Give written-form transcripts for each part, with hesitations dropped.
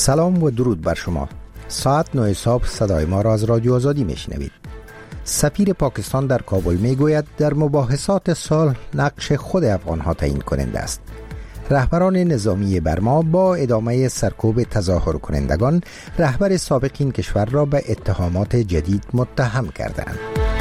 سلام و درود بر شما. ساعت 9 صبح صدای ما را از رادیو آزادی میشنوید. سفیر پاکستان در کابل میگوید در مباحثات صلح نقش خود افغانها تعیین کننده است. رهبران نظامی برما با ادامه سرکوب تظاهر کنندگان رهبر سابق این کشور را به اتهامات جدید متهم کردند.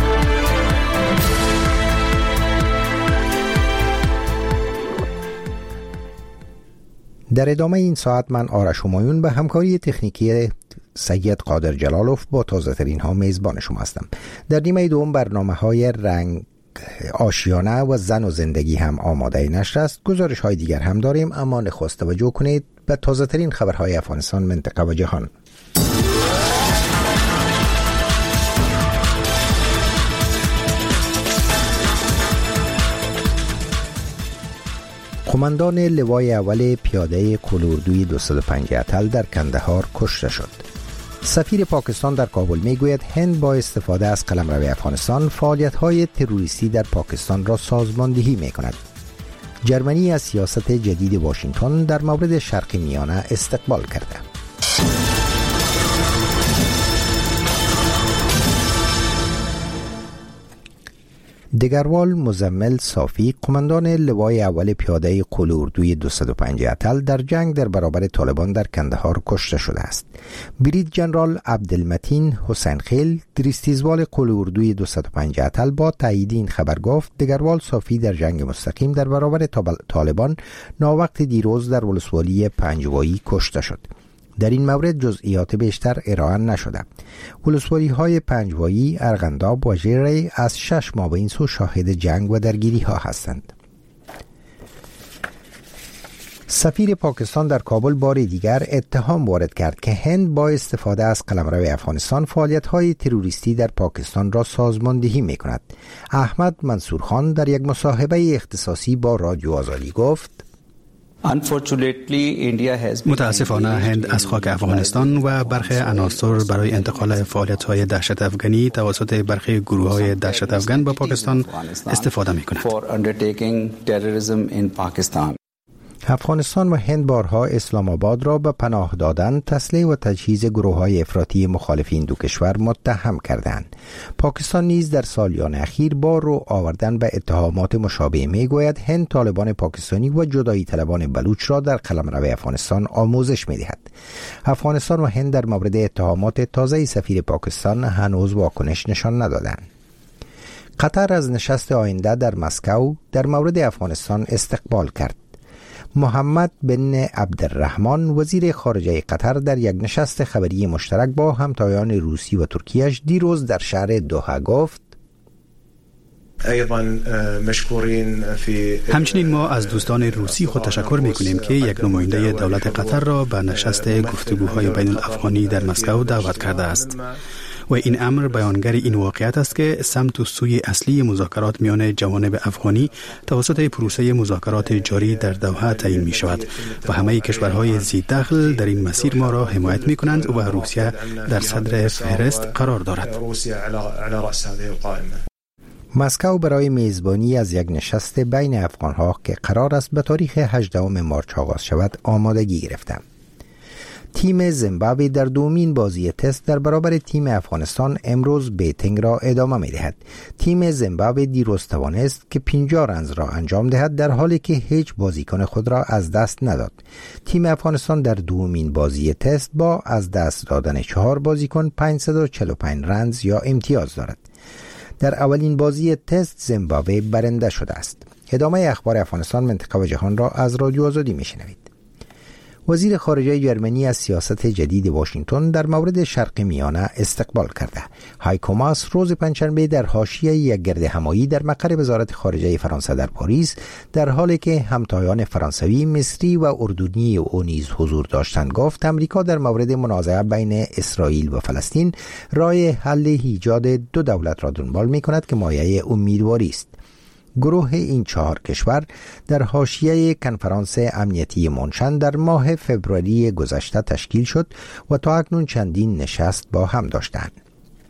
در ادامه این ساعت من آرش همایون به همکاری تکنیکی سید قادر جلالوف با تازه ترین ها میزبان شما هستم. در نیمه دوم برنامه های رنگ آشیانه و زن و زندگی هم آماده نشر است. گزارش های دیگر هم داریم، اما نخست توجه کنید به تازه ترین خبرهای افغانستان، منطقه و جهان. قماندان لوای اول پیاده قلاردوی 205 اتل در کندهار کشته شد. سفیر پاکستان در کابل میگوید هند با استفاده از قلمرو افغانستان فعالیت‌های تروریستی در پاکستان را سازماندهی می‌کند. جرمنی از سیاست جدید واشنگتن در مورد شرق میانه استقبال کرده. دگروال مزمل صافی، قماندان لوای اول پیاده قلاردوی 205 اتل در جنگ در برابر طالبان در کندهار کشته شده است. برید جنرال عبدالمتین حسین خیل، دریستیزوال قلاردوی 205 اتل با تایید این خبر گفت دگروال صافی در جنگ مستقیم در برابر طالبان ناوقت دیروز در ولسوالی پنجوایی کشته شد. در این مورد جزئیات بیشتر ارائه نشده. ولسوالی های پنجوایی، ارغنداب و ژیره از 6 ماه به این سو شاهد جنگ و درگیری ها هستند. سفیر پاکستان در کابل بار دیگر اتهام وارد کرد که هند با استفاده از قلمرو افغانستان فعالیت های تروریستی در پاکستان را سازماندهی می کند. احمد منصور خان در یک مصاحبه اختصاصی با رادیو آزادی گفت متاسفانه هند از خاک افغانستان و برخی عناصر برای انتقال فعالیت‌های دهشت افغانی توسط برخی گروه‌های دهشت افغان به پاکستان استفاده می‌کند. افغانستان و هند بارها اسلام آباد را به پناه دادن، تسلیح و تجهیز گروه‌های افراطی مخالف این دو کشور متهم کردند. پاکستان نیز در سالیان اخیر با رو آوردن به اتهامات مشابه میگوید هند طالبان پاکستانی و جدایی طلبان بلوچ را در قلمرو افغانستان آموزش می‌دهد. افغانستان و هند در مورد اتهامات تازه سفیر پاکستان هنوز واکنش نشان ندادند. قطر از نشست آینده در مسکو در مورد افغانستان استقبال کرد. محمد بن عبدالرحمن وزیر خارجه قطر در یک نشست خبری مشترک با همتایان روسی و ترکیه‌اش دیروز در شهر دوحه گفت همچنین ما از دوستان روسی خود تشکر می‌کنیم که یک نماینده دولت قطر را به نشست گفتگوهای بین الافغانی در مسکو دعوت کرده است و این امر بیانگر این واقعیت است که سمت و سوی اصلی مذاکرات میان جوانب افغانی توسط پروسه مذاکرات جاری در دوحه تعیین می شود و همه کشورهای ذی دخل در این مسیر ما را حمایت می کنند و روسیه در صدر فهرست قرار دارد. مسکو برای میزبانی از یک نشست بین افغانها که قرار است به تاریخ 18 مارس آغاز شود آمادگی گرفته. تیم زیمبابوه در دومین بازی تست در برابر تیم افغانستان امروز بیتینگ را ادامه می دهد. تیم زیمبابوه دیروز توانست که 50 رنز را انجام دهد در حالی که هیچ بازیکن خود را از دست نداد. تیم افغانستان در دومین بازی تست با از دست دادن 4 بازیکن 545 رنز یا امتیاز دارد. در اولین بازی تست زیمبابوه برنده شده است. ادامه اخبار افغانستان، منطقه و جهان را از رادیو آزادی می شنوید. وزیر خارجه جرمنی از سیاست جدید واشنگتن در مورد شرق میانه استقبال کرده. هایکو ماس روز پنجشنبه در حاشیه یک گرد همایی در مقر وزارت خارجه فرانسه در پاریس در حالی که همتایان فرانسوی، مصری و اردنی او نیز حضور داشتند گفت امریکا در مورد منازعه بین اسرائیل و فلسطین راه حل ایجاد 2 دولت را دنبال می‌کند که مایه امیدواری است. گروه این 4 کشور در حاشیه کنفرانس امنیتی مونشن در ماه فوریه گذشته تشکیل شد و تا اکنون چندین نشست با هم داشتند.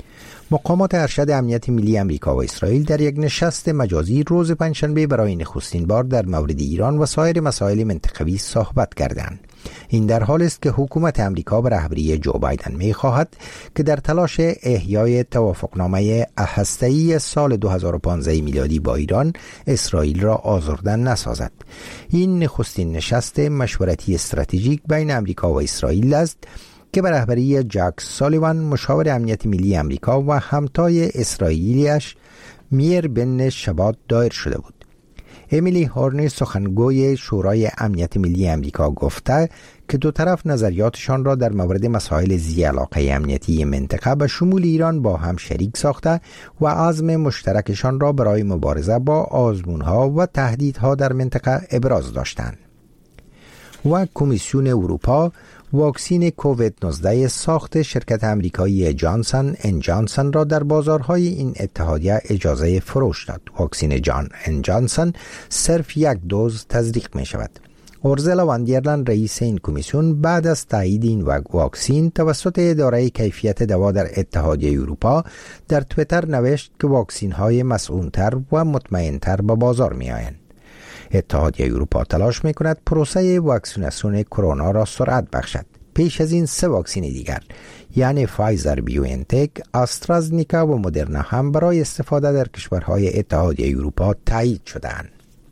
مقامات ارشد امنیت ملی آمریکا و اسرائیل در یک نشست مجازی روز پنجشنبه برای نخستین بار در مورد ایران و سایر مسائل منطقوی صحبت کردند. این در حالی است که حکومت آمریکا به رهبری جو بایدن می‌خواهد که در تلاش احیای توافقنامه هسته‌ای سال 2015 میلادی با ایران، اسرائیل را آزرده نسازد. این نخستین نشست مشورتی استراتژیک بین آمریکا و اسرائیل است که به رهبری جک سالیوان، مشاور امنیت ملی آمریکا و همتای اسرائیلیش میر بن شبات دایر شده بود. امیلی هورنی، سخنگوی شورای امنیت ملی آمریکا، گفته که دو طرف نظریاتشان را در مورد مسائل ذی علاقه امنیتی منطقه به شمول ایران با هم شریک ساخته و عزم مشترکشان را برای مبارزه با آزمونها و تهدیدها در منطقه ابراز داشتند. و کمیسیون اروپا واکسین کووید 19 ساخت شرکت آمریکایی جانسن ان جانسن را در بازارهای این اتحادیه اجازه فروش داد. واکسین جانسن صرف یک دوز تزریق می شود. اورزلا واندیرلند، رئیس این کمیسیون، بعد از تایید این واکسین توسط اداره کیفیت دوا در اتحادیه اروپا در توییتر نوشت که واکسین های مسئول‌تر و مطمئن‌تر به بازار می آیند. اتحادیه اروپا تلاش می کند پروسه واکسیناسیون کرونا را سرعت بخشد. پیش از این 3 واکسین دیگر یعنی فایزر، بیوانتک، آسترازنیکا و مدرنا هم برای استفاده در کشورهای اتحادیه اروپا تایید شدند.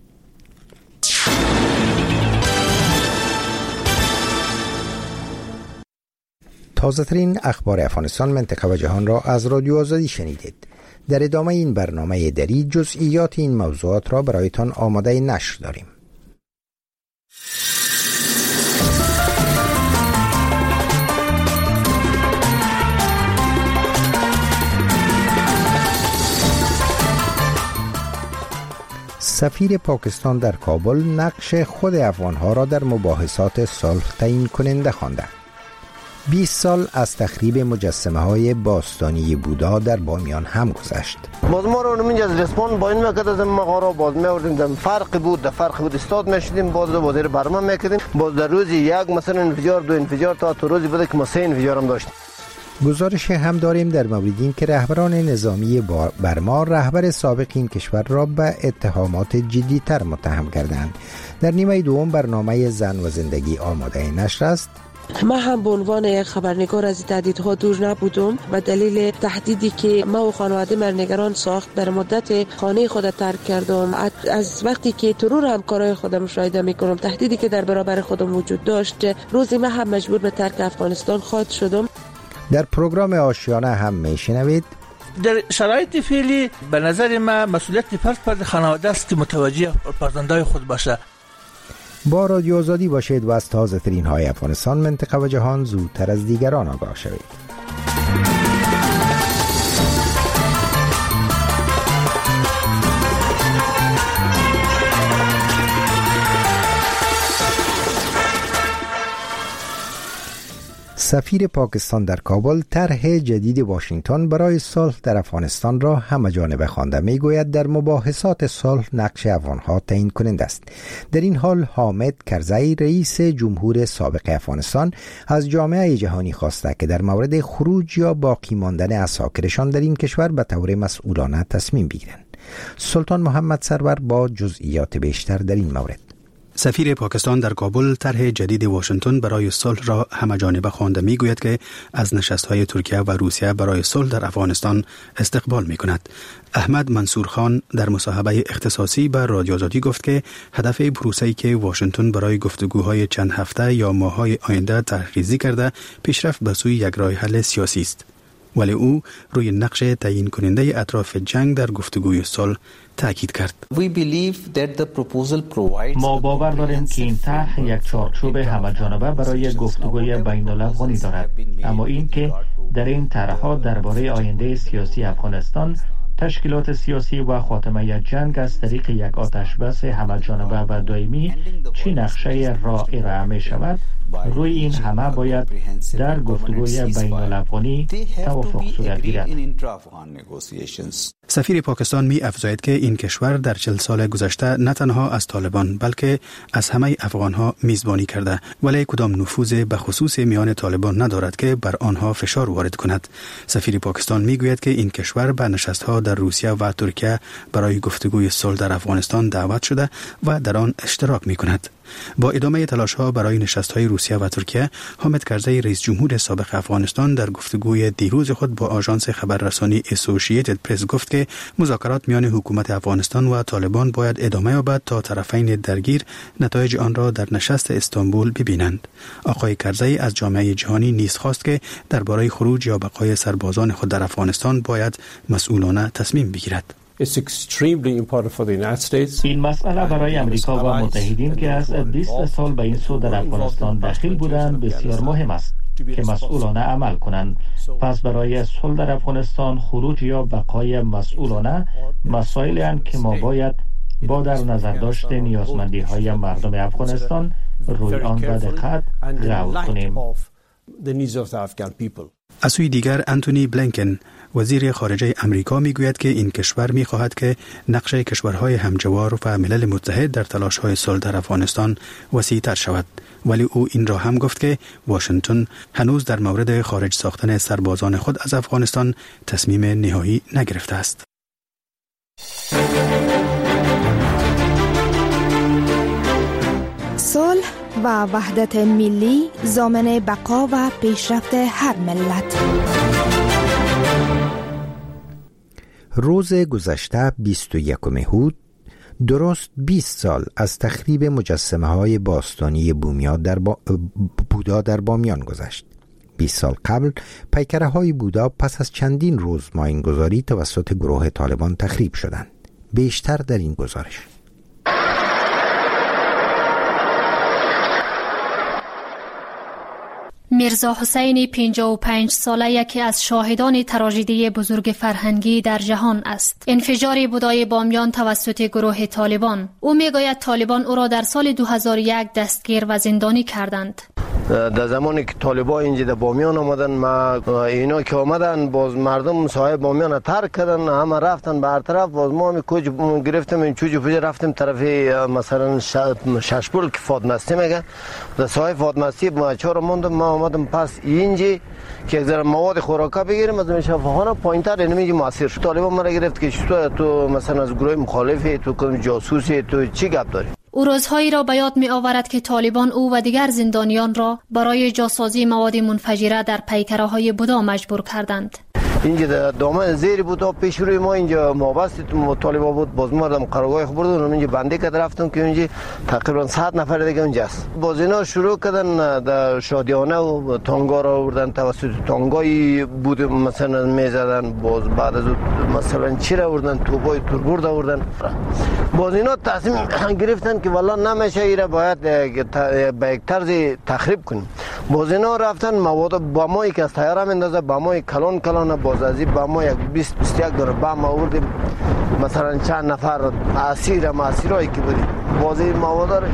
تازه ترین اخبار افغانستان، منطقه و جهان را از رادیو آزادی شنیدید. در ادامه این برنامه دری جزئیات این موضوعات را برایتان آماده نشر داریم. سفیر پاکستان در کابل نقش خود افغانها را در مباحثات صلح تعیین کننده خوانده. 20 سال از تخریب مجسمه های باستانی بودا در بامیان هم گذشت. باز ما رو منج از رسپان با این مکد از مغارا باز میوردیم، در فرق بود استاد میشدیم، باز وزیر برما میکردیم، باز در روزی یک مثلا انفجار، 2 انفجار، تا تو روزی بوده که ما 3 انفجار هم داشتیم. گزارش هم داریم در مورد این که رهبران نظامی برما رهبر سابق این کشور را به اتهامات جدی‌تر متهم کردند. در نیمه دوم برنامه زن و زندگی آماده نشر است. ما هم به عنوان یک خبرنگار از تهدیدها دور نبودم و دلیل تهدیدی که ما و خانواده من نگران ساخت در مدت خانه خود ترک کردم. از وقتی که ترور همکارای خودم مشاهده میکنم، تهدیدی که در برابر خودم وجود داشت، روزی من هم مجبور به ترک افغانستان خواهد شدم. در پروگرام آشیانه هم میشنوید در شرایط فعلی به نظر من مسئولیت فرد خانواده است که متوجه فرزندای خود باشه. با رادیو آزادی باشید و از تازه ترین های افغانستان، منطقه و جهان زودتر از دیگران آگاه شوید. سفیر پاکستان در کابل طرح جدید واشنگتن برای صلح در افغانستان را همه‌جانبه خوانده. میگوید در مباحثات صلح نقش افغانها تعیین کننده است. در این حال حامد کرزی، رئیس جمهور سابق افغانستان، از جامعه جهانی خواسته که در مورد خروج یا باقی ماندن اساکرشان در این کشور به طور مسئولانه تصمیم بگیرند. سلطان محمد سرور با جزئیات بیشتر در این مورد. سفیر پاکستان در کابل طرح جدید واشنگتن برای صلح را همه‌جانبه خوانده. میگوید که از نشست‌های ترکیه و روسیه برای صلح در افغانستان استقبال می‌کند. احمد منصور خان در مصاحبه اختصاصی با رادیو آزادی گفت که هدف پروسه‌ای که واشنگتن برای گفتگوهای چند هفته یا ماه‌های آینده طرح‌ریزی کرده، پیشرفت به سوی یک راه حل سیاسی است. ولی او روی نقش تعیین کننده اطراف جنگ در گفتگوی صلح تاکید کرد. ما باور داریم که این طرح یک چارچوب همه‌جانبه برای گفتگوی بین‌الافغانی دارد، اما این که در این طرح‌ها درباره آینده سیاسی افغانستان، تشکیلات سیاسی و خاتمه جنگ از طریق یک آتش‌بس همه‌جانبه و دائمی چه نقشه را ارائه می شود، روی این همه باید در گفتگوی بین الافغانی توافق صورت گیرد. سفیر پاکستان می افزاید که این کشور در 40 سال گذشته نه تنها از طالبان بلکه از همه افغانها میزبانی کرده، ولی کدام نفوذ به خصوص میان طالبان ندارد که بر آنها فشار وارد کند. سفیر پاکستان می گوید که این کشور به نشست‌ها در روسیه و ترکیه برای گفتگوی صلح در افغانستان دعوت شده و در آن اشتراک می کند. با ادامه تلاش‌ها برای نشست‌های روسیه و ترکیه، حامد کرزی رئیس جمهور سابق افغانستان در گفتگوی دیروز خود با آژانس خبررسانی اسوسییتد پرس گفت که مذاکرات میان حکومت افغانستان و طالبان باید ادامه یابد تا طرفین درگیر نتایج آن را در نشست استانبول ببینند. آقای کرزی از جامعه جهانی نیز خواست که درباره خروج یا بقای سربازان خود در افغانستان باید مسئولانه تصمیم بگیرد. این مسئله برای امریکا و متحدین که از 20 سال به این سو در افغانستان داخل بودند بسیار مهم است که مسئولانه عمل کنند. پس برای صلح در افغانستان خروج یا بقای مسئولانه مسائلی اند که ما باید با در نظر داشت نیازمندی های مردم افغانستان روی آن به دقت غور کنیم. از سوی دیگر انتونی بلینکن وزیر خارجه امریکا میگوید که این کشور میخواهد که نقش کشورهای همجوار و ملل متحد در تلاش‌های صلح در افغانستان وسیع‌تر شود، ولی او این را هم گفت که واشنگتن هنوز در مورد خارج ساختن سربازان خود از افغانستان تصمیم نهایی نگرفته است. صلح و وحدت ملی ضامن بقا و پیشرفت هر ملت. روز گذشته 21 هود درست 20 سال از تخریب مجسمه‌های باستانی بودا در بامیان گذشت. 20 سال قبل پیکره‌های بودا پس از چندین روز ماینگذاری توسط گروه طالبان تخریب شدند. بیشتر در این گزارش. میرزا حسین 55 ساله یکی از شاهدان تراژدی بزرگ فرهنگی در جهان است. انفجار بودای بامیان توسط گروه طالبان. او میگوید طالبان او را در سال 2001 دستگیر و زندانی کردند. در زمانی که طالبا اینجا در بامیان آمدن، اینا که آمدن باز مردم سایه بامیان ترک کردن، همه رفتن به هر طرف. باز ما هم کوچ گرفتیم، این چوجو پوجه رفتیم طرف مثلا ششپول که فاطمستی میگه، در سایه فاطمستی بچه ها رو موندم. ما آمدم پس اینجا که یک ذره مواد خوراکا بگیریم از شفاخانه پایین‌تر اینمیگی مؤثر شد. طالبان ما گرفت که تو مثلا از گروه مخالفی، تو کدوم جاسوسی، تو چی گپ داری؟ او روزهایی را به یاد می آورد که طالبان او و دیگر زندانیان را برای جاسازی مواد منفجره در پیکره‌های بودا مجبور کردند. اینجا دامن زیر بود، پیش روی ما اینجا مابست طالبا بود. باز مردم قرارگاه خبر دادن، اینجا بنده کرد رفتم که اینجا تقریبا 100 نفر دیگه اونجاست. باز اینا شروع کردن در شادیانه و تانگا را آوردن، توسط تانگایی بود مثلا میزدن. باز بعد از مثلا چی را آوردن، توپای توربورد آوردن. باز اینا تصمیم گرفتن که والله نمیشه ایرا باید به یک طرز تخریب کنیم. باز اینا رفتن مواد بمایی که از طیاره میندازه، بمای کلان کلان، باز از این بما یک 20-21 دونه بم آوردیم. مثلا چند نفر اسیرایی که بودیم باز این مواد رو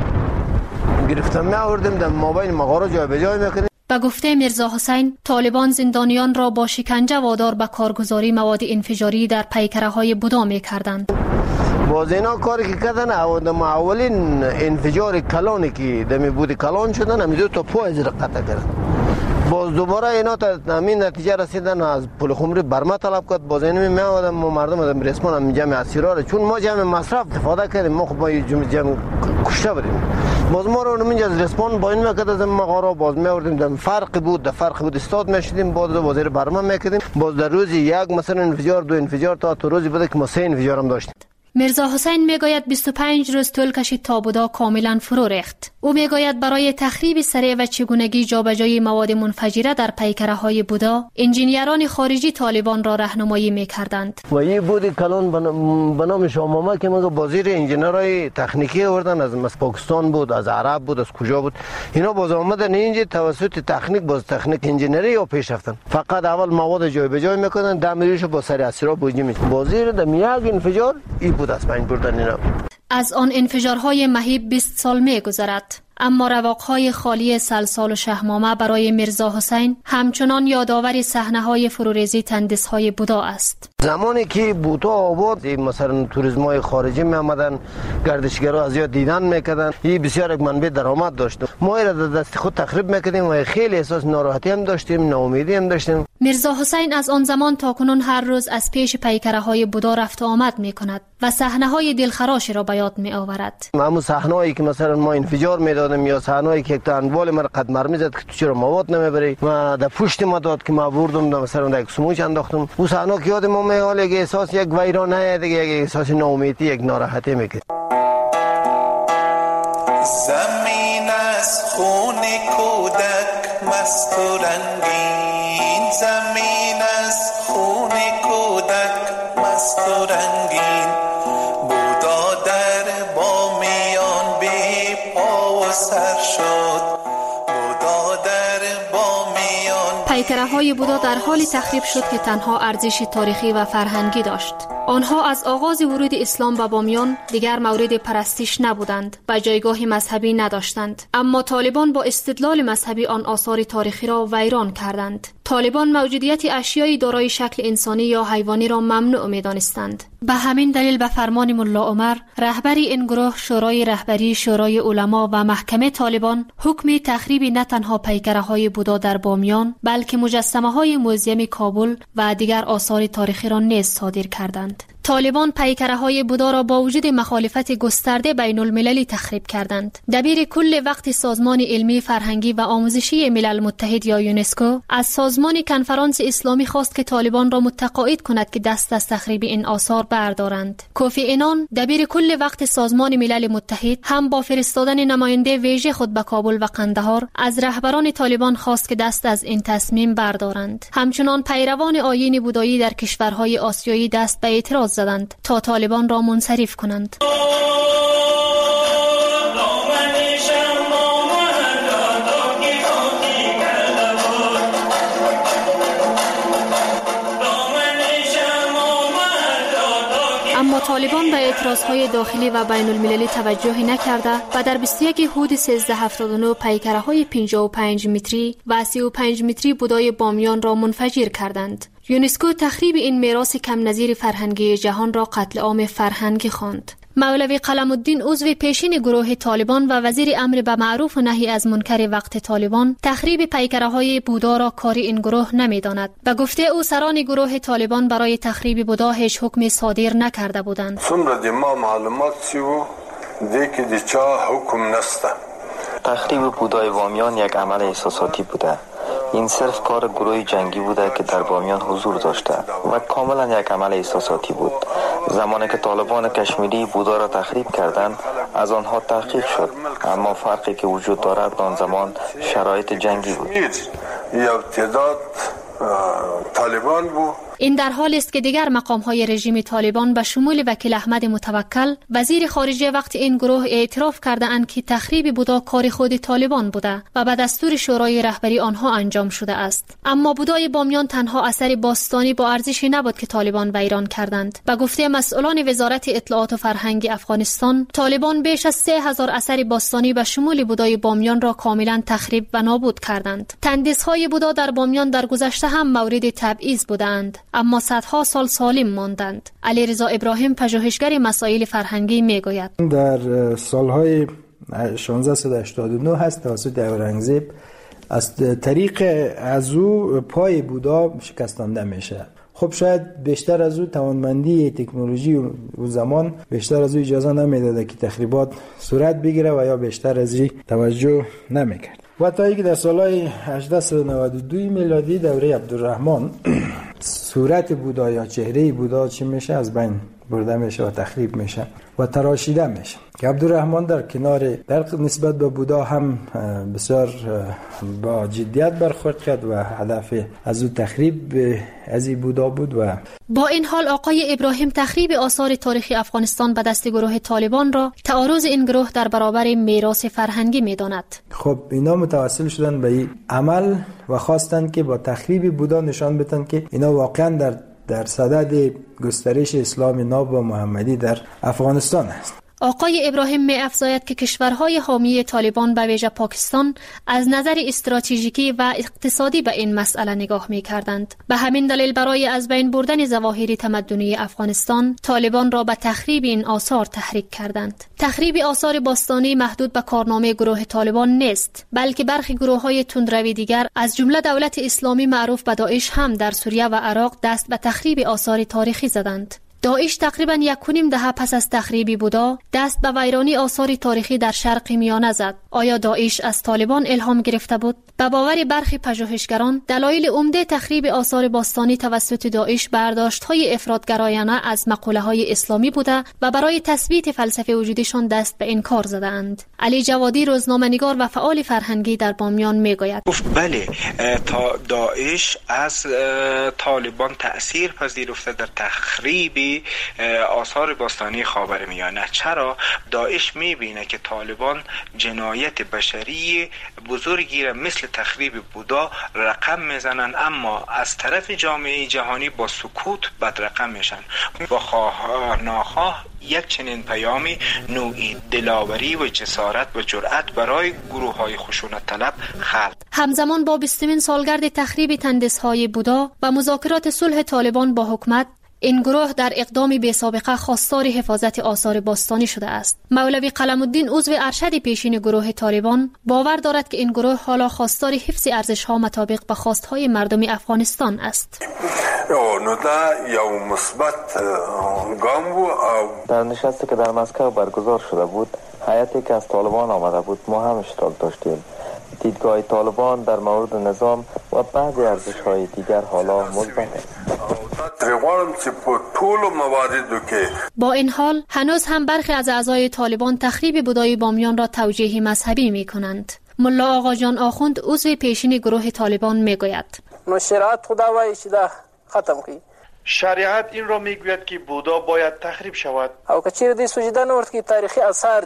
گرفتم می آوردیم در مابین مغازه جای به جای میکنیم. به گفته میرزا حسین، طالبان زندانیان را با شکنجه وادار به کارگزاری مواد انفجاری در پیکره‌های بودا می‌کردند. باز اینا کاری که کردن، اولین انفجار کلانی که دمی بود کلان شدن، همی دو تا پا از را قطع کردن. باز دوباره اینا تا همین نتیجه رسیدن، از پول خمری برما طلب کرد. باز اینو می آوردن ما مردم از رسمان هم جمع اسیرا، چون ما جمع مصرف استفاده کردیم، ما خب جمع کشته بودیم. باز ما رو منج از رسمان با این میکرد از مغارا باز می آوردیم. در فرق بود استاد میشدیم. باز وزیر برما میکردیم. باز در روزی یک مثلا انفجار، دو انفجار، تا روزی بود که ما 3 انفجار هم داشتیم. میرزا حسین میگوید 25 روز طول کشید تا بودا کاملا فرو ریخت. او میگوید برای تخریب سریع و چگونگی جابجایی مواد منفجره در پیکره‌های بودا، انجینیران خارجی طالبان را راهنمایی میکردند. و این بود کلان به نام شامامه که مگه بازیر انجینرای تکنیکی آوردن، از پاکستان بود، از عرب بود، از کجا بود. اینا باز آمدن اینجا توسط تکنیک، باز تکنیک انجینری یا پیش رفتن. فقط اول مواد جای به جای میکنن، دمیرش با سر اسیرا بوجی می. بازیر دم یک انفجار بود از پنج بردن اینا. از آن انفجارهای مهیب 20 سال می‌گذرد. اما رواق‌های خالی سلسال و شهمامه برای میرزا حسین همچنان یادآور صحنه‌های فروریزی تندیس‌های بودا است. زمانی که بودا آباد مثلا توریسم‌های خارجی می آمدن، گردشگرها از یاد دیدن میکردن، این بسیار یک منبع درآمد داشت. ما را در دست خود تخریب میکردیم و خیلی احساس ناراحتی هم داشتیم، ناامیدی هم داشتیم. میرزا حسین از آن زمان تا کنون هر روز از پیش پیکره‌های بودا رفت و آمد میکند و صحنه‌های دلخراشی را به یاد میآورد. همون صحنه‌ای که مثلا ما انفجار میدادیم یا صحنه‌ای که تا انوال ما قد مرمی زد که تو چرا مواد نمیبری و در پشت ما داد که ما بردم مثلا در یک سموچ انداختم. اون صحنه که یاد ما میاد یک احساس یک ویرانه دیگه، یک احساس ناامیدی، یک ناراحتی میکرد. زمین از خون کودک مست و رنگین، زمین از خون کودک مست و رنگین، بودا در بامیان بی پا و سر شد، بودا در بامیان. پیکره‌های بودا در حال تخریب شد که تنها ارزش تاریخی و فرهنگی داشت. آنها از آغاز ورود اسلام به بامیان دیگر مورد پرستش نبودند و جایگاه مذهبی نداشتند، اما طالبان با استدلال مذهبی آن آثار تاریخی را ویران کردند. طالبان موجودیت اشیایی دارای شکل انسانی یا حیوانی را ممنوع می‌دانستند. به همین دلیل به فرمان ملا عمر رهبر این گروه، شورای رهبری شورای علما و محکمه طالبان حکم تخریب نه تنها پیکره‌های بودا در بامیان بلکه مجسمه‌های موزیم کابل و دیگر آثار تاریخی را نیز صادر کردند. طالبان پیکره‌های بودا را با وجود مخالفت گسترده بین المللی تخریب کردند. دبیر کل وقت سازمان علمی فرهنگی و آموزشی ملل متحد یا یونسکو از سازمان کنفرانس اسلامی خواست که طالبان را متقاعد کند که دست از تخریب این آثار بردارند. کوفی عنان دبیر کل وقت سازمان ملل متحد هم با فرستادن نماینده ویژه خود به کابل و قندهار از رهبران طالبان خواست که دست از این تصمیم بردارند. همچنان پیروان آیین بودایی در کشورهای آسیایی دست به اعتراض زدند تا طالبان را منصرف کنند. اما طالبان به اعتراضهای داخلی و بین المللی توجه نکرده و در 21 هود 1379 پیکره‌های 55 متری و 35 متری بودای بامیان را منفجر کردند. یونسکو تخریب این میراث کم نظیر فرهنگی جهان را قتل عام فرهنگی خواند. مولوی قلم الدین عضو پیشین گروه طالبان و وزیر امر به معروف و نهی از منکر وقت طالبان تخریب پیکره‌های بودا را کار این گروه نمی‌داند. به گفته او سران گروه طالبان برای تخریب بودا هیچ حکمی صادر نکرده بودند. څومره ما معلومات سیو دیگه دیچا حکم نسته. تخریب بودای بامیان یک عمل احساساتی بوده. این صرف کار گروه جنگی بوده که در بامیان حضور داشته و کاملا یک عمل احساساتی بود. زمانی که طالبان کشمیری بودا را تخریب کردند از آنها تحقیق شد، اما فرقی که وجود دارد آن زمان شرایط جنگی بود. یا تعداد طالبان بود. این در حال است که دیگر مقام‌های رژیم طالبان به شمول وکیل احمد متوکل وزیر خارجه وقت این گروه اعتراف کرده‌اند که تخریب بودا کار خود طالبان بوده و به دستور شورای رهبری آنها انجام شده است. اما بودای بامیان تنها اثر باستانی با ارزشی نبود که طالبان ویران کردند. به گفته مسئولان وزارت اطلاعات و فرهنگ افغانستان، طالبان بیش از 3000 اثر باستانی به شمول بودای بامیان را کاملا تخریب و نابود کردند. تندیس‌های بودا در بامیان در گذشته هم مورد تبعیض بودند، اما صدها سال سالم ماندند. علی رضا ابراهیم پژوهشگر مسائل فرهنگی میگوید در سالهای 1689 هست توسط اورنگزیب از طریق از او پای بودا شکستانده میشه. خب شاید بیشتر از او توانمندی تکنولوژی و زمان بیشتر از او اجازه نمیداده که تخریبات صورت بگیره و یا بیشتر از این توجه نمیکرد. و تا اینکه در سالهای 1892 میلادی دوره عبدالرحمن صورت بودا یا چهره بودا چی میشه از بین برده میشه و تخریب میشه و تراشیده میشه. که عبدالرحمن در کنار در نسبت به بودا هم بسیار با جدیت برخورد کرد و هدف از او تخریب از این بودا بود. و با این حال آقای ابراهیم تخریب آثار تاریخی افغانستان به دست گروه طالبان را تعارض این گروه در برابر میراث فرهنگی میداند. خب اینا متوسل شدن به این عمل و خواستند که با تخریب بودا نشان بدن که اینا واقعا در صدد گسترش اسلام ناب و محمدی در افغانستان است. آقای ابراهیم می افزاید که کشورهای حامی طالبان به ویژه پاکستان از نظر استراتژیکی و اقتصادی به این مسئله نگاه می کردند. به همین دلیل برای از بین بردن ظواهر تمدنی افغانستان طالبان را به تخریب این آثار تحریک کردند. تخریب آثار باستانی محدود به کارنامه گروه طالبان نیست، بلکه برخی گروه‌های تندروی دیگر از جمله دولت اسلامی معروف به داعش هم در سوریه و عراق دست به تخریب آثار تاریخی زدند. داعش تقریباً 1.5 دهه پس از تخریب بودا دست به ویرانی آثار تاریخی در شرق میانه زد. آیا داعش از طالبان الهام گرفته بود؟ به باور برخی پژوهشگران دلایل عمده تخریب آثار باستانی توسط داعش برداشت‌های افراط‌گرایانه از مقوله‌های اسلامی بوده و برای تثبیت فلسفه وجودیشان دست به این کار زدند. علی جوادی روزنامه‌نگار و فعال فرهنگی در بامیان میگوید: بله، تا داعش از طالبان تأثیر پذیرفته در تخریب آثار باستانی خاورمیانه. چرا؟ داعش میبینه که طالبان جنایت بشری بزرگی را مثل تخریب بودا رقم میزنن، اما از طرف جامعه جهانی با سکوت بدرقم میشن. با خواه ناخواه یک چنین پیامی نوعی دلاوری و جسارت و جرأت برای گروه های خشونت طلب خلق. همزمان با 20مین سالگرد تخریب تندس‌های بودا و مذاکرات صلح طالبان با حکومت، این گروه در اقدامی بی سابقه خواستار حفاظت آثار باستانی شده است. مولوی قلم الدین عضو ارشد پیشین گروه طالبان باور دارد که این گروه حالا خواستار حفظ ارزش‌ها مطابق به خواست‌های مردم افغانستان است. در نشستی که در مسکو برگزار شده بود، هیئتی که از طالبان آمده بود ما هم اشتراک داشتیم. دیدگاه طالبان در مورد نظام و بعضی ارزش‌های دیگر حالا مثبت است. با این حال هنوز هم برخی از اعضای طالبان تخریب بودای بامیان را توجیه مذهبی می کنند. ملا آقا جان آخوند عضو پیشین گروه طالبان می گوید: شریعت خداوند شده ختم کی. شریعت این را میگوید که بودا باید تخریب شود. او که چیره دی سجده نورد که تاریخی اثر.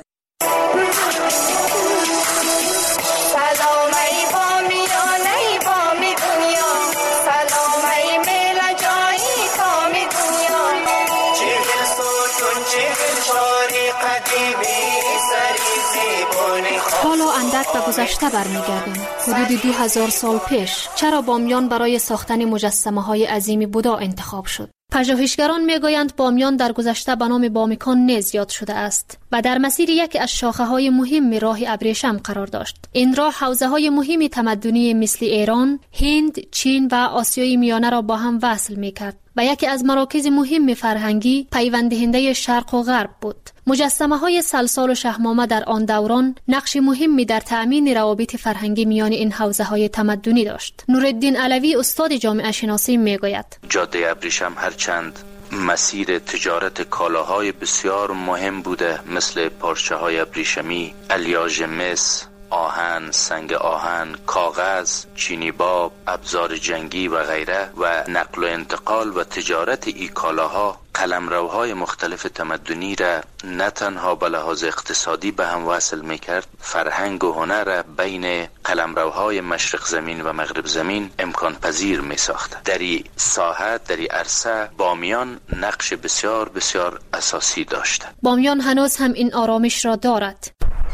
حالا اندک به گذشته برمیگردیم. حدود 2000 سال پیش چرا بامیان برای ساختن مجسمه‌های عظیم بودا انتخاب شد؟ پژوهشگران میگویند بامیان در گذشته به نام بامیکان نیز یاد شده است و در مسیر یکی از شاخه‌های مهم راه ابریشم قرار داشت. این راه حوزه‌های مهم تمدنی مثل ایران، هند، چین و آسیای میانه را با هم وصل می‌کرد و یکی از مراکز مهم فرهنگی پیونددهنده شرق و غرب بود. مجسمه‌های سلسال و شهمامه در آن دوران نقش مهمی در تأمین روابط فرهنگی میان این حوزه‌های تمدنی داشت. نورالدین علوی استاد جامعه شناسی میگوید: جاده ابریشم هرچند مسیر تجارت کالاهای بسیار مهم بوده، مثل پارچه‌های ابریشمی، الیاژ مس، آهن، سنگ آهن، کاغذ، چینی باب، ابزار جنگی و غیره، و نقل و انتقال و تجارت ای کالاها قلمروهای مختلف تمدنی را نه تنها به لحاظ اقتصادی به هم وصل میکرد، فرهنگ و هنر را بین قلمروهای مشرق زمین و مغرب زمین امکان پذیر می ساخت. در این ساحه، در این عرصه بامیان نقش بسیار بسیار اساسی داشت. بامیان هنوز هم این آرامش را دارد.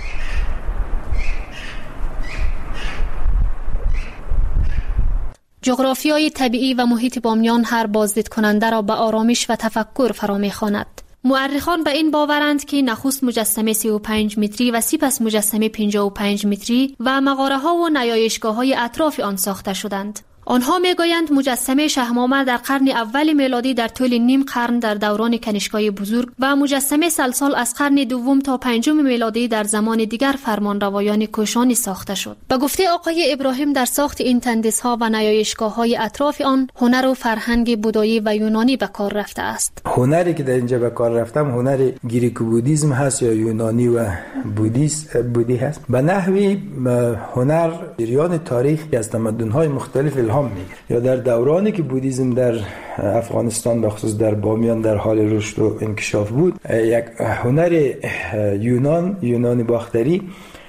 جغرافیای طبیعی و محیط بامیان هر بازدید کننده را به آرامش و تفکر فرا می‌خواند. مورخان به این باورند که نخست مجسمه 35 متری و سپس مجسمه 55 متری و مغاره‌ها و نیایشگاه‌های اطراف آن ساخته شدند. آنها میگویند مجسمه شهمامه در قرن اول میلادی در طول نیم قرن در دوران کنیشکای بزرگ و مجسمه سلسال از قرن دوم تا پنجم میلادی در زمان دیگر فرمانروایان کوشانی ساخته شد. به گفته آقای ابراهیم در ساخت این تندس‌ها و نیایشگاه‌های اطراف آن هنر و فرهنگ بودایی و یونانی به کار رفته است. هنری که در اینجا به کار رفتم هنر گریکو بودیسم هست یا یونانی و بودی هست. به نحوی هنر جریان تاریخی از تمدن‌های مختلف الهام میگیره. یا در دورانی که بودیسم در افغانستان به خصوص در بامیان در حال رشد و انکشاف بود، یک هنر یونانی باختری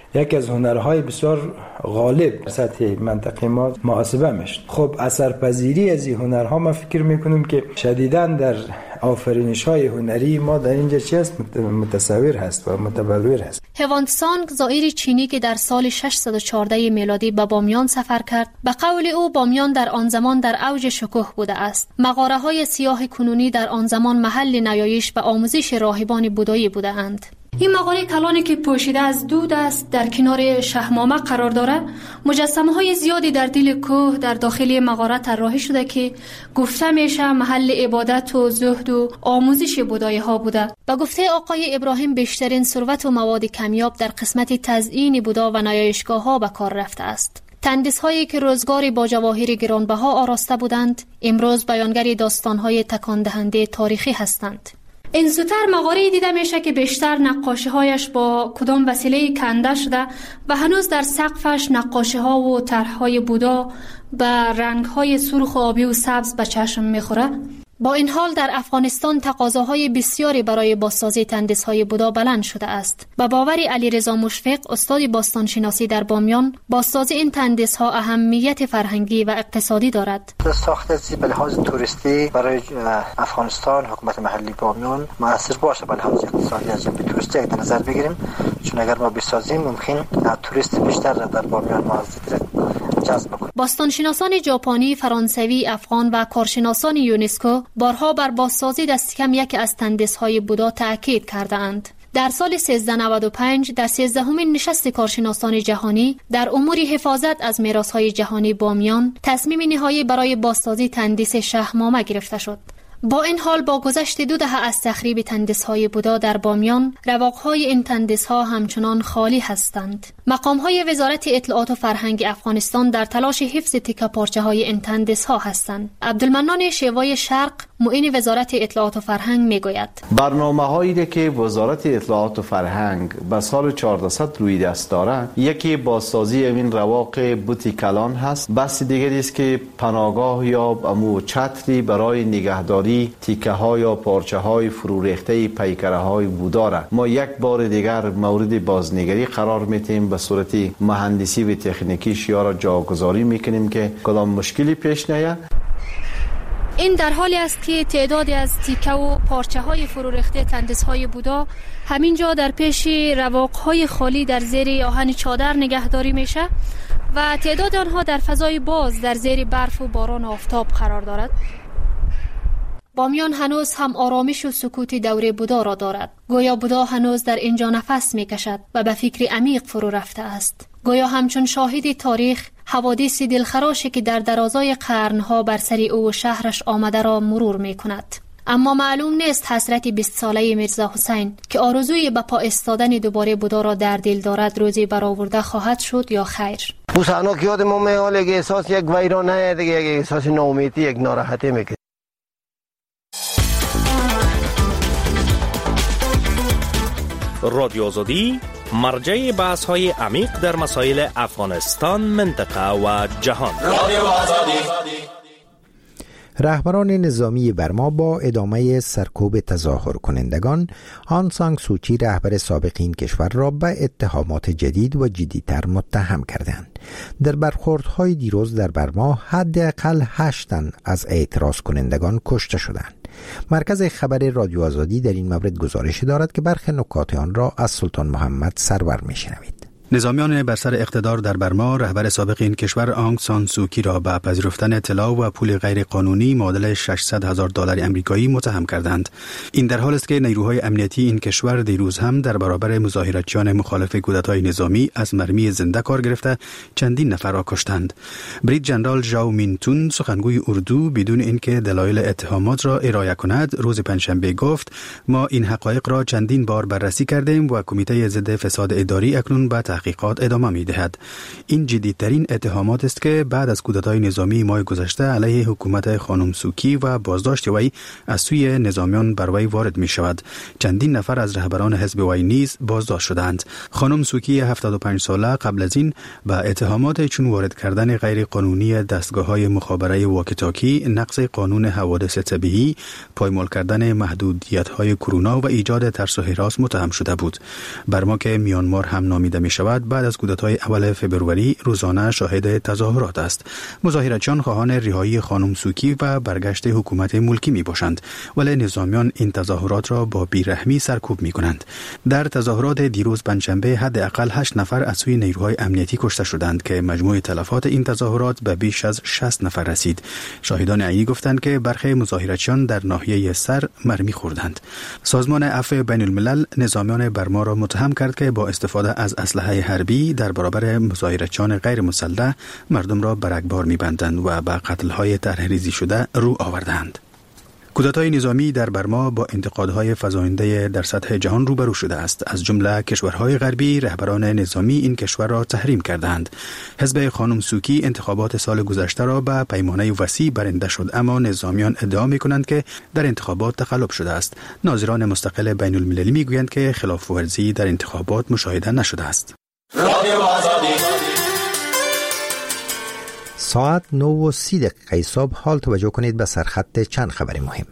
یکی از هنرهای بسیار غالب سطح منطقه ما محاسبه میشه. خب اثرپذیری از این هنرها ما فکر میکنیم که شدیداً در آفرینش‌های هنری ما در اینجا چی است متصور هست و متبلور هست. هوانگ سانگ زائر چینی که در سال 614 میلادی به بامیان سفر کرد، به قول او بامیان در آن زمان در اوج شکوه بوده است. مغاره‌های سیاه کنونی در آن زمان محل نیایش و آموزش راهبان بودایی بودند. این مغاره کلانی که پوشیده از دود است در کنار شهمامه قرار دارد. مجسمه های زیادی در دل کوه در داخل مغاره طراحی شده که گفته میشه محل عبادت و زهد و آموزش بودایی ها بوده. به گفته آقای ابراهیم بیشترین ثروت و مواد کمیاب در قسمت تزیین بودا و نیایشگاه ها به کار رفته است. تندیس هایی که روزگاری با جواهر گرانبها آراسته بودند امروز بیانگر داستان های تکان دهنده تاریخی هستند. این زودتر مغاره دیده میشه که بیشتر نقاشی هایش با کدام وسیله کنده شده و هنوز در سقفش نقاشی ها و طرح های بودا به رنگ های سرخ و آبی و سبز به چشم میخوره. با این حال در افغانستان تقاضاهای بسیاری برای بازسازی تندیس‌های بودا بلند شده است. به باور علیرضا مشفق استاد باستانشناسی در بامیان، بازسازی این تندیس‌ها اهمیت فرهنگی و اقتصادی دارد. ساخت از به لحاظ توریستی برای افغانستان حکومت محلی بامیان موثر باشه، به لحاظ اقتصادی از جنبه توریستی در نظر بگیریم، چون اگر ما بسازیم ممکن توریست بیشتر در بامیان ما جذب کنیم. باستانشناسان ژاپنی، فرانسوی، افغان و کارشناسان یونسکو بارها بر بازسازی دست کم یک از تندیس‌های بودا تأکید کرده‌اند. در سال 1395 در 13مین نشست کارشناسان جهانی در امور حفاظت از میراث‌های جهانی بامیان تصمیم نهایی برای بازسازی تندیس شهمامه گرفته شد. با این حال با گذشت 2 دهه از تخریب تندیس‌های بودا در بامیان، رواق‌های این تندیس‌ها همچنان خالی هستند. مقام‌های وزارت اطلاعات و فرهنگ افغانستان در تلاش حفظ تکه پارچه‌های این تندیس‌ها هستند. عبدالمنان شیوای شرق، معین وزارت اطلاعات و فرهنگ میگوید برنامه‌هایی که وزارت اطلاعات و فرهنگ به سال 1400 روی دست دارد، یکی بازسازی این رواق بوتی کلان هست، بحث دیگری است که پناهگاه یا امو چتری برای نگهداری تیکه ها یا پارچه های فرو ریخته پیکره های بودا را ما یک بار دیگر مورد بازنگری قرار میتیم، به صورت مهندسی و تکنیکی یا را جاگذاری میکنیم که کدام مشکلی پیش نیاد. این در حالی است که تعدادی از تیکه و پارچه های فرو ریخته تندیس های بودا همینجا در پیش رواق های خالی در زیر آهن چادر نگهداری میشه و تعداد آنها در فضای باز در زیر برف و باران و آفتاب قرار دارد. بامیان هنوز هم آرامش و سکوت دوره بودا را دارد. گویا بودا هنوز در اینجا نفس میکشد و به فکر عمیق فرو رفته است. گویا همچون شاهد تاریخ حوادث دلخراشی که در درازای قرنها بر سر او و شهرش آمده را مرور میکند. اما معلوم نیست حسرت 20 ساله میرزا حسین که آرزوی به پا ایستادن دوباره بودا را در دل دارد روزی برآورده خواهد شد یا خیر. او صحنه که یاد ما میاد که احساس یک ویرانه دیگه، یک احساس ناامیدی، یک ناراحتی میکنه. رادیو آزادی مرجع بحث های عمیق در مسائل افغانستان، منطقه و جهان. رادیو آزادی. رهبران نظامی برما با ادامه سرکوب تظاهر کنندگان، آن سان سوچی رهبر سابق این کشور را به اتهامات جدید و جدی‌تر متهم کردند. در برخوردهای دیروز در برما حداقل 8 تن از اعتراض کنندگان کشته شدند. مرکز خبر رادیو آزادی در این مورد گزارش دارد که برخی نکات آن را از سلطان محمد سرور میشنوید. نظامیان بر سر اقتدار در برما رهبر سابق این کشور آنگ سان سوکی را به پذیرفتن طلا و پول غیر قانونی معادل $600,000 آمریکایی متهم کردند. این در حالی است که نیروهای امنیتی این کشور دیروز هم در برابر مظاهراتچیان مخالف کودتای نظامی از مرمی زنده کار گرفته چندین نفر را کشتند. بریگادیر ژنرال ژائو مینتون سخنگوی اردو بدون اینکه دلایل اتهامات را ارائه کند روز پنجشنبه گفت ما این حقایق را چندین بار بررسی کردیم و کمیته ضد فساد اداری اکنون به تحقیقات ادامه می‌دهد. این جدیدترین اتهامات است که بعد از کودتای نظامی ماه گذشته علیه حکومت خانم سوکی و بازداشت وی از سوی نظامیان بر وی وارد می‌شود. چندین نفر از رهبران حزب وی نیز بازداشت شدند. خانم سوکی 75 ساله قبل از این به اتهامات چون وارد کردن غیر قانونی دستگاه‌های مخابره واکی-تاکی، نقض قانون حوادث طبیعی، پایمال کردن محدودیت‌های کرونا و ایجاد ترس و هراس متهم شده بود. برما که میانمار هم نامیده می‌شود شود بعد از کودتای اول فبروری روزانه شاهد تظاهرات است. مظاهرچیان خواهان رهایی خانم سوکی و برگشت حکومت ملکی می باشند، ولی نظامیان این تظاهرات را با بیرحمی سرکوب می کنند. در تظاهرات دیروز پنجشنبه حداقل 8 نفر از سوی نیروهای امنیتی کشته شدند که مجموع تلفات این تظاهرات به بیش از 60 نفر رسید. شاهدان عینی گفتند که برخی مظاهرچیان در ناحیه سر مرمی خوردند. سازمان عفو بین الملل نظامیان برما را متهم کرد که با استفاده از اسلحه حربی در برابر مظاهرچیان غیر مسلح مردم را برگبار می‌بندند و به قتل‌های طرح‌ریزی شده رو آوردند. کودتای نظامی در برما با انتقادهای فزاینده در سطح جهان روبرو شده است. از جمله کشورهای غربی رهبران نظامی این کشور را تحریم کردند. حزب خانم سوکی انتخابات سال گذشته را به پیمانه وسیع برنده شد، اما نظامیان ادعا می‌کنند که در انتخابات تقلب شده است. ناظران مستقل بین المللی می‌گویند که خلاف ورزی در انتخابات مشاهده نشده است. ساعت 9:30 صبح حال توجه کنید به سرخط چند خبر مهم.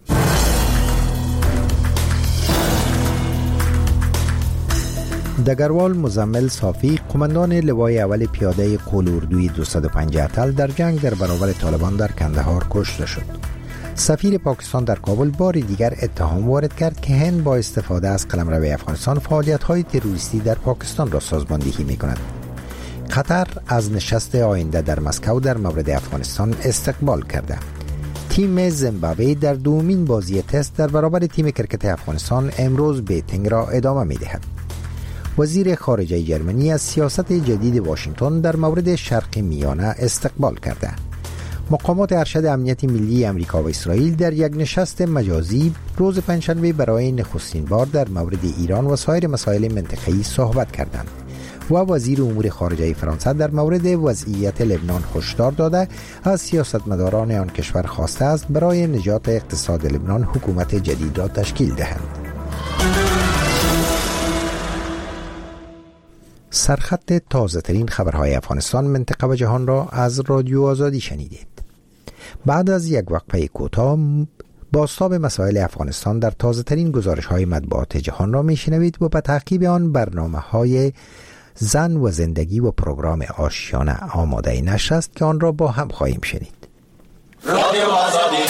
دگروال مزمل صافی قماندان لوای اول پیاده قول-اردوی 205 اتل در جنگ در برابر طالبان در کندهار کشته شد. سفیر پاکستان در کابل بار دیگر اتهام وارد کرد که هند با استفاده از قلمرو افغانستان فعالیت‌های تروریستی در پاکستان را سازماندهی می‌کند. قطر از نشست آینده در مسکو در مورد افغانستان استقبال کرده. تیم زیمبابوه در دومین بازی تست در برابر تیم کرکت افغانستان امروز بیتینگ را ادامه می‌دهد. وزیر خارجه جرمنی از سیاست جدید واشنگتن در مورد شرق میانه استقبال کرده. مقامات ارشد امنیت ملی امریکا و اسرائیل در یک نشست مجازی روز پنجشنبه برای نخستین بار در مورد ایران و سایر مسائل منطقه‌ای صحبت کردند. و وزیر امور خارجه فرانسه در مورد وضعیت لبنان هشدار داده از سیاستمداران آن کشور خواسته است برای نجات اقتصاد لبنان حکومت جدید را تشکیل دهند. سرخط تازه ترین خبرهای افغانستان، منطقه و جهان را از رادیو آزادی شنیدید. بعد از یک وقفه کوتاه بازتاب مسائل افغانستان در تازه ترین گزارش های مطبوعات جهان را می شنوید و به تعقیب آن برنامه های زن و زندگی و پروگرام آشیانه آماده نشر است که آن را با هم خواهیم شنید. رادیو آزادی.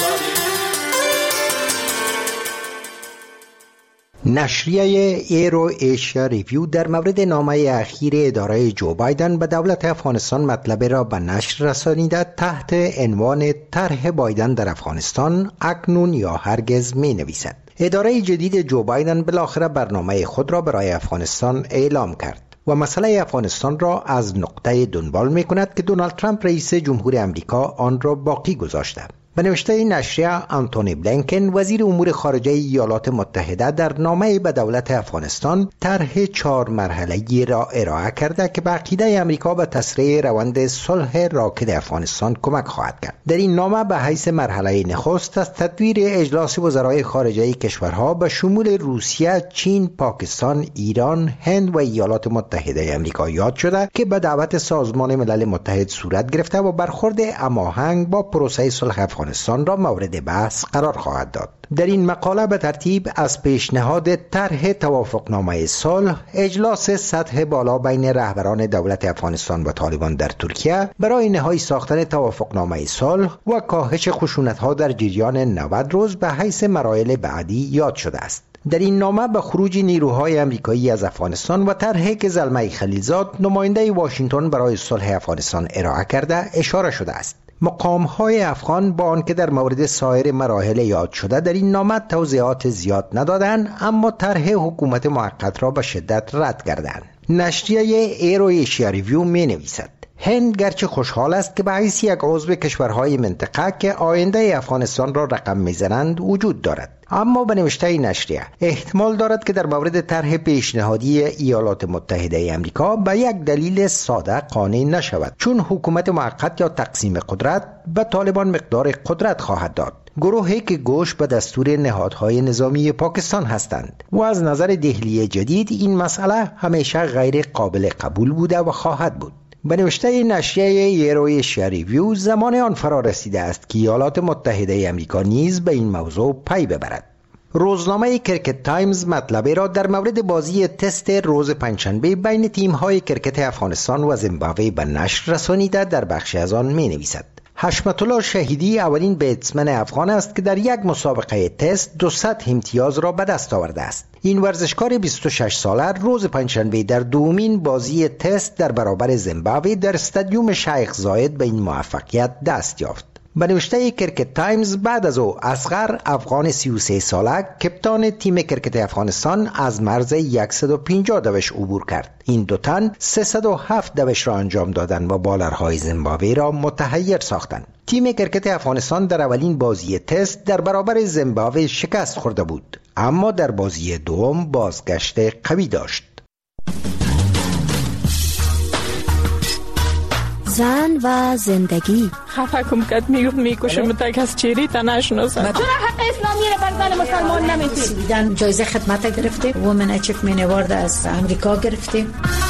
نشریه ایرو ایشیا ریویو در مورد نامه اخیر اداره جو بایدن به دولت افغانستان مطلب را به نشر رسانیده تحت عنوان طرح بایدن در افغانستان اکنون یا هرگز می نویسد. اداره جدید جو بایدن بالاخره برنامه خود را برای افغانستان اعلام کرد و مسئله افغانستان را از نقطه دنبال می کند که دونالد ترامپ رئیس جمهور امریکا آن را باقی گذاشته. به نوشته نشریه، آنتونی بلینکن وزیر امور خارجه ایالات متحده در نامه به دولت افغانستان طرح 4 مرحله‌ای را ارائه کرده که به عقیده امریکا به تسریع روند صلح راکد افغانستان کمک خواهد کرد. در این نامه به حیث مرحله نخست از تدویر اجلاس وزرای خارجه کشورها به شمول روسیه، چین، پاکستان، ایران، هند و ایالات متحده امریکا یاد شده که به دعوت سازمان ملل متحد صورت گرفته و برخورد هماهنگ با پروسه صلح افغانستان را مورد بحث قرار خواهد داد. در این مقاله به ترتیب از پیشنهاد طرح توافقنامه صلح، اجلاس سطح بالا بین رهبران دولت افغانستان و طالبان در ترکیه برای نهایی ساختن توافقنامه صلح و کاهش خشونت‌ها در جریان 90 روز به حیث مراحل بعدی یاد شده است. در این نامه به خروج نیروهای امریکایی از افغانستان و طرحی که زلمه خلیلزاد نماینده واشنگتن برای صلح افغانستان ارائه کرده اشاره شده است. مقام‌های افغان با آنکه در مورد سایر مراحل یاد شده در این نامه توضیحات زیاد ندادند، اما طرح حکومت موقت را به شدت رد کردند. نشریه ایرو ایشیا ریویو می نویسد: هند گرچه خوشحال است که به حیث یک عضو کشورهای منطقه که آینده افغانستان را رقم میزنند وجود دارد، اما به نوشته نشریه احتمال دارد که در مورد طرح پیشنهادی ایالات متحده امریکا به یک دلیل ساده قانع نشود، چون حکومت موقت یا تقسیم قدرت به طالبان مقدار قدرت خواهد داد، گروهی که گوش به دستور نهادهای نظامی پاکستان هستند و از نظر دهلی جدید این مسئله همیشه غیر قابل قبول بوده و خواهد بود. به نوشته نشریه ایرو ایشیا ریویو زمان آن فرا رسیده است که ایالات متحده امریکا نیز به این موضوع پی ببرد. روزنامه کرکت تایمز مطلبی را در مورد بازی تست روز پنجشنبه بین تیم‌های کرکت افغانستان و زیمبابوه به نشر رسانیده در بخشی از آن می‌نویسد: حشمت الله شهیدی اولین بیتسمن افغان است که در یک مسابقه تست 200 امتیاز را به دست آورده است. این ورزشکار 26 ساله روز پنجشنبه در دومین بازی تست در برابر زیمبابوه در استادیوم شیخ زاید به این موفقیت دست یافت. به نوشته کرکت تایمز بعد از او اصغر افغان 33 ساله کپتان تیم کرکت افغانستان از مرز 150 دوش عبور کرد. این دو تن 307 دوش را انجام دادند و بالرهای زیمبابوه را متحیر ساختند. تیم کرکت افغانستان در اولین بازی تست در برابر زیمبابوه شکست خورده بود، اما در بازی دوم بازگشت قوی داشت. زن و زندگی. خفه کم کد میکشم تا کس چیری تا نشناسم. چرا حق اسلامی را بر زن مسلمان نمیتید؟ جایزه خدمت گرفته، وومن اچیومنت اوارد از امریکا گرفته.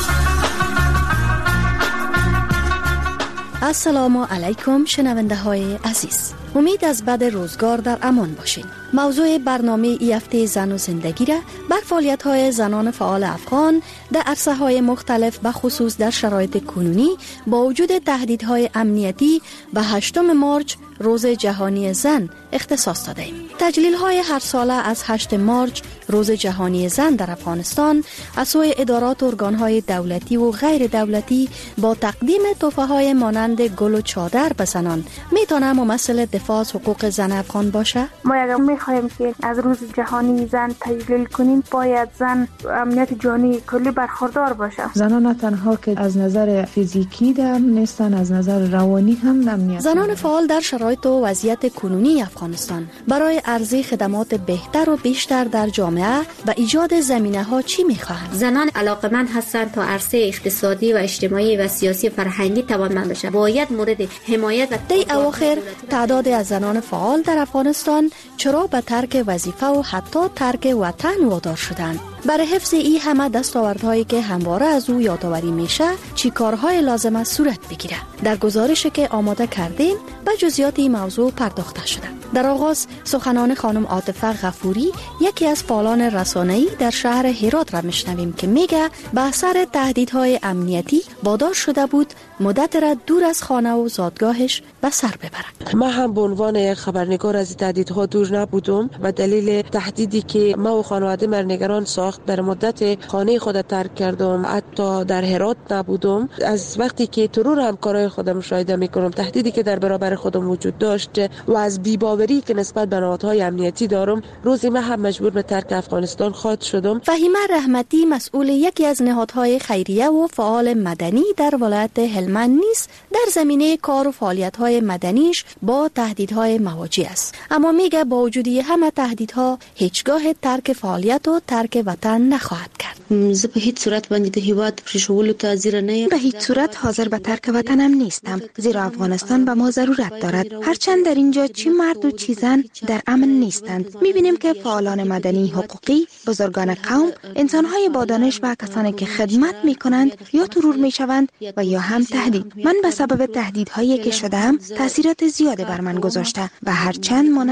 السلام علیکم شنونده های عزیز، امید از بد روزگار در امان باشین. موضوع برنامه ای هفته زن و زندگی را بر فعالیت های زنان فعال افغان در عرصه های مختلف به خصوص در شرایط کنونی با وجود تهدیدهای امنیتی به 8 مارچ روز جهانی زن اختصاص داده ایم. تجلیل های هر ساله از 8 مارچ روز جهانی زن در افغانستان از سوی ادارات و ارگان های دولتی و غیر دولتی با تقدیم تحفه های مانند گل و چادر به زنان میتونه ممثل دفاع از حقوق زن افغان باشه؟ ما اگر میخوایم که از روز جهانی زن تجلیل کنیم باید زن امنیت جانی کلی برخوردار باشه. زنان نه تنها که از نظر فیزیکی در نیستن، از نظر روانی هم امنیت. زنان فعال در شرایط و وضعیت کنونی افغانستان برای عرضه خدمات بهتر و بیشتر در جامعه و ایجاد زمینه‌ها چی می‌خواهند؟ زنان علاقمند هستند تا عرصه اقتصادی و اجتماعی و سیاسی فرهنگی توانمند باشند. باید مورد حمایت و در اواخر تعداد از زنان فعال در افغانستان چرا به ترک وظیفه و حتی ترک وطن وادار شدند. برای حفظ این همه دستاوردهایی که همواره از او یادآوری میشه چی کارهای لازم است صورت بگیره؟ در گزارشی که آماده کردیم به جزئیات این موضوع پرداخته شده. در آغاز سخنان خانم عاطفه غفوری، یکی از فعالان رسانه‌ای در شهر هرات را میشنویم که میگه به اثر تهدیدهای امنیتی وادار شده بود مدت را دور از خانه و زادگاهش به سر ببره. من هم به عنوان یک خبرنگار از تهدیدها دور نبودم و دلیل تهدیدی که ما و خانواده مرنگران ساخت در مدت خانه خود ترک کردم، حتی در هرات نبودم. از وقتی که ترور همکارای خودم مشاهده میکنم، تهدیدی که در برابر خودم وجود داشت و از بی‌باوری که نسبت به نهادهای امنیتی دارم، روزی من هم مجبور به ترک افغانستان خواهد شدم. فهیمه رحمتی مسئول یکی از نهادهای خیریه و فعال مدنی در ولایت هلمند نیز در زمینه کار و فعالیت‌های مدنیش با تهدیدهای مواجه است، اما میگه با وجود همه تهدیدها هیچگاه ترک فعالیت و ترک وطن نخواهد کرد. زه په هیڅ صورت باندې د هیواد پرېښولو ته حاضر نه یم. به هیچ صورت حاضر به ترک وطنم نیستم، زیرا افغانستان به ما ضرورت دارد. هرچند در اینجا چی مرد و چی زن در امن نیستند. میبینیم که فعالان مدنی حقوقی، بزرگان قوم، انسانهای با دانش و کسانی که خدمت میکنند یا ترور میشوند و یا هم تهدید. من به سبب تهدیدهایی که شدم تاثیرات زیاده بر من گذاشته و هرچند